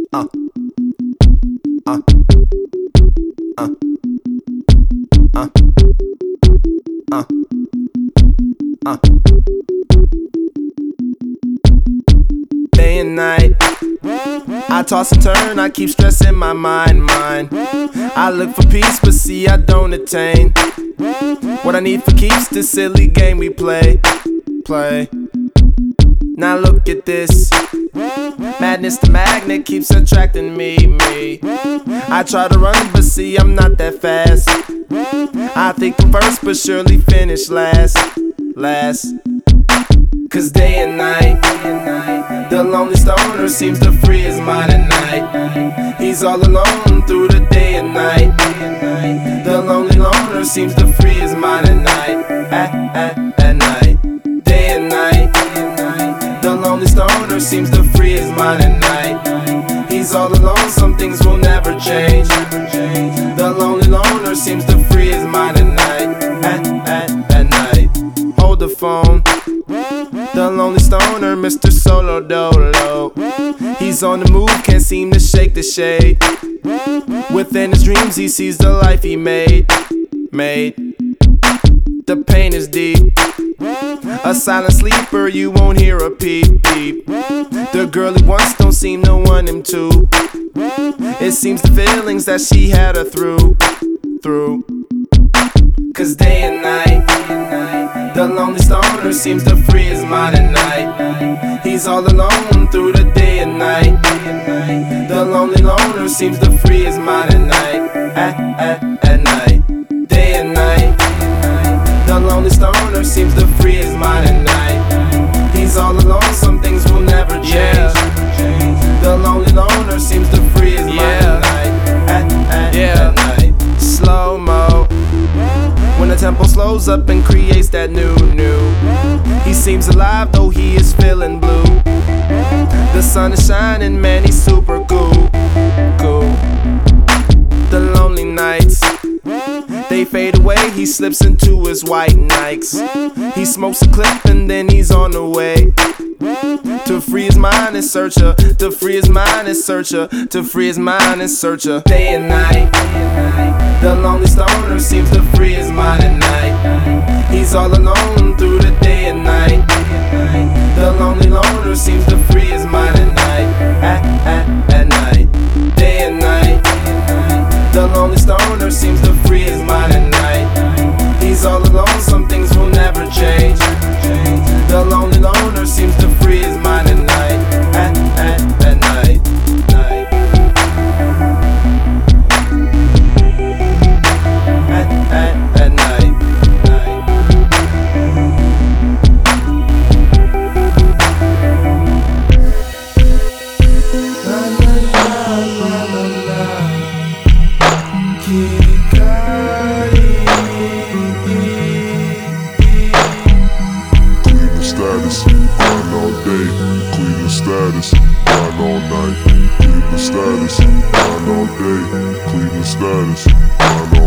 uh, uh, uh, uh, uh, uh. Day and night, I toss and turn, I keep stressing my mind. I look for peace, but see I don't attain what I need for keeps this silly game we play. Now look at this, madness, the magnet keeps attracting me. I try to run, but see I'm not that fast. I think I'm first, but surely finish last. Cause day and night, the lonely stoner seems to free his mind at night. He's all alone through the day and night. The lonely loner seems to free his mind at night. At night, day and night, the lonely stoner seems to free his mind at night. He's all alone, some things will never change. The lonely loner seems to free his mind at night. At night, hold the phone. The lonely stoner, Mr. Solo Dolo. He's on the move, can't seem to shake the shade. Within his dreams he sees the life he made. The pain is deep. A silent sleeper, you won't hear a peep. The girl he wants don't seem to want him to. It seems the feelings that she had her through. Cause day and night, the lonely stoner seems to free his mind at night. He's all alone through the day and night. The lonely loner seems to free his mind at night. At night, day and night, the lonely stoner seems to free his mind at night. He's all alone, some things will never change. The lonely loner seems to free his mind at night. At night, slow-mo, when the tempo slows up and creates that new. He seems alive though he is feeling blue. The sun is shining, man, he's super cool. The lonely nights, they fade away, he slips into his white Nikes. He smokes a clip and then he's on the way. To free his mind and searcher, to free his mind and searcher, to free his mind and searcher. Day and night, the lonely stoner seems to free his mind at night. He's all alone through the day and night. The lonely loner seems to free his mind at night. At night, day and night, the lonely stoner seems to free his mind at night. He's all alone, some things will never change. The lonely loner seems to free his mind at night. At night. At night. Status, grind all day, Cleveland status, grind all night. Cleveland status, grind all day, Cleveland status, grind all